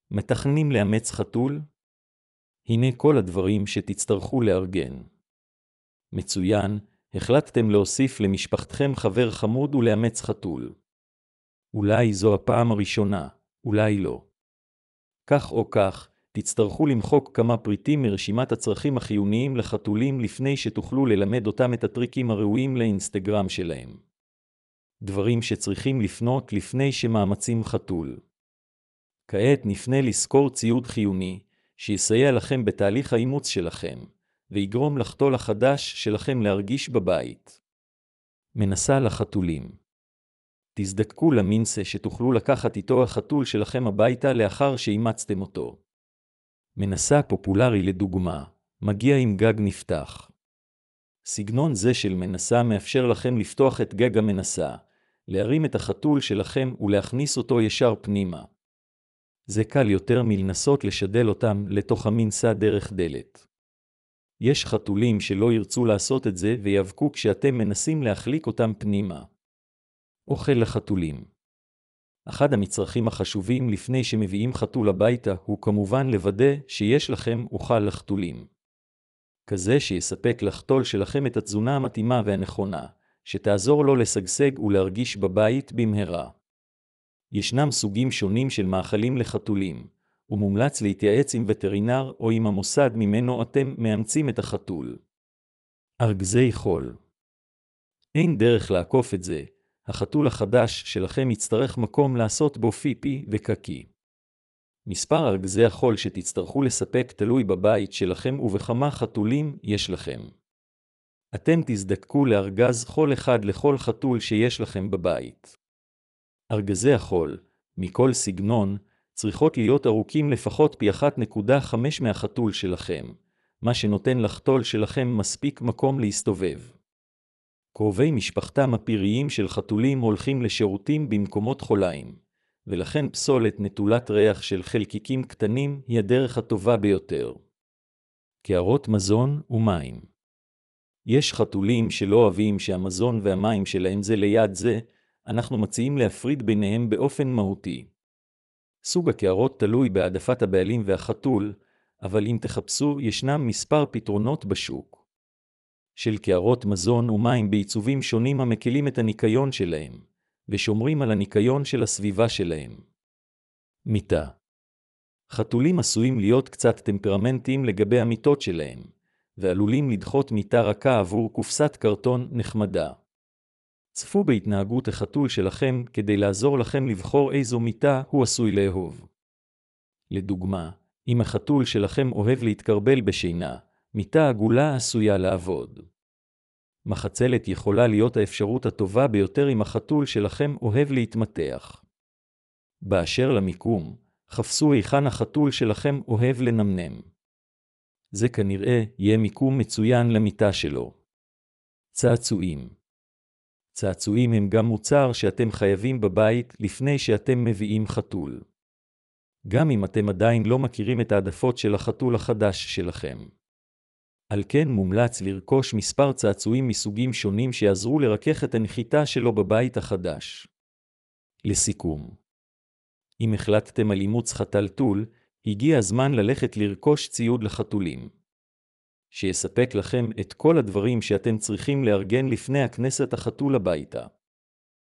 מתכננים לאמץ חתול? הנה כל הדברים שתצטרכו לארגן. מצוין, החלטתם להוסיף למשפחתכם חבר חמוד ולאמץ חתול. אולי זו הפעם הראשונה, אולי לא. כך או כך, תצטרכו למחוק כמה פריטים מרשימת הצרכים החיוניים לחתולים לפני שתוכלו ללמד אותם את הטריקים הראויים לאינסטגרם שלהם. דברים שצריכים לפנות לפני שמאמצים חתול. כעת נפנה לזכור ציוד חיוני, שיסייע לכם בתהליך האימוץ שלכם, ויגרום לחתול החדש שלכם להרגיש בבית. מנסה לחתולים. תזדקקו למנסה שתוכלו לקחת איתו החתול שלכם הביתה לאחר שאימצתם אותו. מנסה פופולרי לדוגמה, מגיע עם גג נפתח. סגנון זה של מנסה מאפשר לכם לפתוח את גג המנסה, להרים את החתול שלכם ולהכניס אותו ישר פנימה. זה קל יותר מלנסות לשדל אותם לתוך המנסה דרך דלת. יש חתולים שלא ירצו לעשות את זה ויאבקו כשאתם מנסים להחליק אותם פנימה. אוכל לחתולים. אחד המצרכים החשובים לפני שמביאים חתול הביתה הוא כמובן לוודא שיש לכם אוכל לחתולים. כזה שיספק לחתול שלכם את התזונה המתאימה והנכונה, שתעזור לו לשגשג ולהרגיש בבית במהרה. ישנם סוגים שונים של מאכלים לחתולים, ומומלץ להתייעץ עם וטרינר או עם המוסד ממנו אתם מאמצים את החתול. ארגזי חול. אין דרך לעקוף את זה, החתול החדש שלכם יצטרך מקום לעשות בו פיפי וקקי. מספר ארגזי החול שתצטרכו לספק תלוי בבית שלכם ובכמה חתולים יש לכם. אתם תזדקקו לארגז חול אחד לכל חתול שיש לכם בבית. ארגזי החול, מכל סגנון, צריכות להיות ארוכים לפחות פי 1.5 מהחתול שלכם, מה שנותן לחתול שלכם מספיק מקום להסתובב. קרובי משפחתם הפיריים של חתולים הולכים לשירותים במקומות חוליים, ולכן פסולת נטולת ריח של חלקיקים קטנים היא הדרך הטובה ביותר. קערות מזון ומים. יש חתולים שלא אוהבים שהמזון והמים שלהם זה ליד זה, אנחנו מציעים להפריד ביניהם באופן מהותי. סוג הקערות תלוי בהעדפת הבעלים והחתול, אבל אם תחפשו ישנם מספר פתרונות בשוק. של קערות מזון ומים בעיצובים שונים המקלים את הניקיון שלהם, ושומרים על הניקיון של הסביבה שלהם. מיטה. חתולים עשויים להיות קצת טמפרמנטיים לגבי המיטות שלהם, ועלולים לדחות מיטה רכה עבור קופסת קרטון נחמדה. צפו בהתנהגות החתול שלכם כדי לעזור לכם לבחור איזו מיטה הוא עשוי לאהוב. לדוגמה, אם החתול שלכם אוהב להתקרבל בשינה, מיטה עגולה עשויה לעבוד. מחצלת יכולה להיות האפשרות הטובה ביותר אם החתול שלכם אוהב להתמתח. באשר למיקום, חפשו היכן החתול שלכם אוהב לנמנם. זה כנראה יהיה מיקום מצוין למיטה שלו. צעצועים. צעצועים הם גם מוצר שאתם חייבים בבית לפני שאתם מביאים חתול. גם אם אתם עדיין לא מכירים את העדפות של החתול החדש שלכם. על כן מומלץ לרכוש מספר צעצועים מסוגים שונים שיעזרו לרכך את הנחיתה שלו בבית החדש. לסיכום. אם החלטתם על אימוץ חתול, הגיע הזמן ללכת לרכוש ציוד לחתולים. שיספק לכם את כל הדברים שאתם צריכים לארגן לפני הכנסת החתול הביתה.